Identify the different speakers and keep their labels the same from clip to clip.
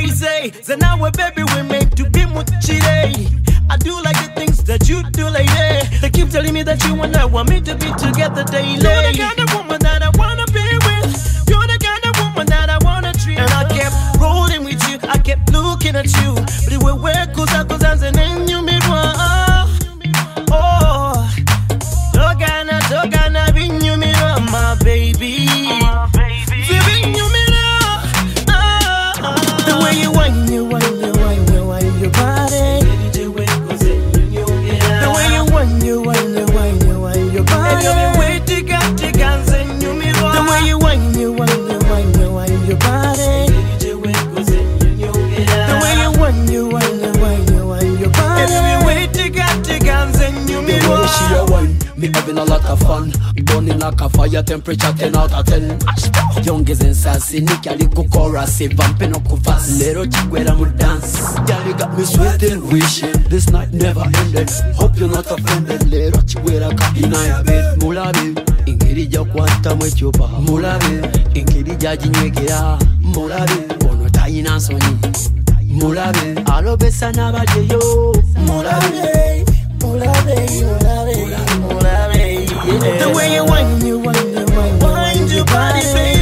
Speaker 1: me say, so now baby we made to be muchire. I do like the things that you do, lady. They keep telling me that you and I want me to be together daily. You're the kind of woman that I wanna be with. You're the kind of woman that I wanna treat. And I kept rolling with you, I kept looking at you. But it will work, cause I and then you made one. Oh, Togana, bring you me my baby. Bring you me the way you whine your body. The way you whine your body. The way you whine your body. The way you whine your body. The way she a wine, me having a lot of fun. Burning like a fire, temperature 10 out of 10. Youngest and sassy, Nicky little chorus, vamping up fast. Little chick where I'm dance. Girl, you got me sweating, wishing this night never ended. Hope you're not offended. Little chick where I got in a bed. Mulabi, ingirija kwata mwechopa. Mulabi, ingirija jinywekera. Mulabi, ono tayina soni. Mulabi, alobesa nabajeyo. Mulabi. The way you whine your body, baby.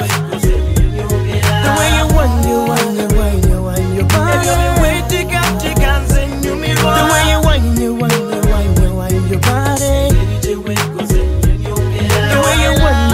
Speaker 1: The way you whine your body. The way you whine your body. The way you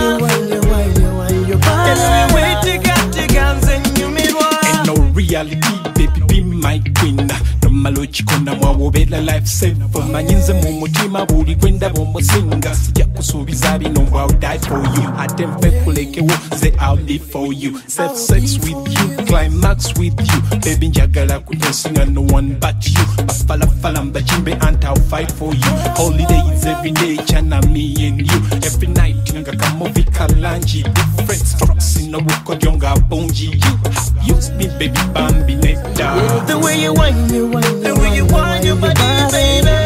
Speaker 2: Ain't no reality, baby, be my queen. Malochikona mwawobela lifesaver. Manyinze mu mutima buli gwenda bomusinga. Sijja kusuubiza bino I'll die for you. Atempe kulekewo ze I'll live for you. Self sex with you, climax with you. Baby njagala kuntesinga no one but you. Bafala mbachimbe and I'll fight for you. Holidays every day, chana me and you. Every night nga kamovi kalanji. Different strokes in a wuko jonga bonji. You have used me, baby, bambi nectar.
Speaker 1: the way you whine your body, baby.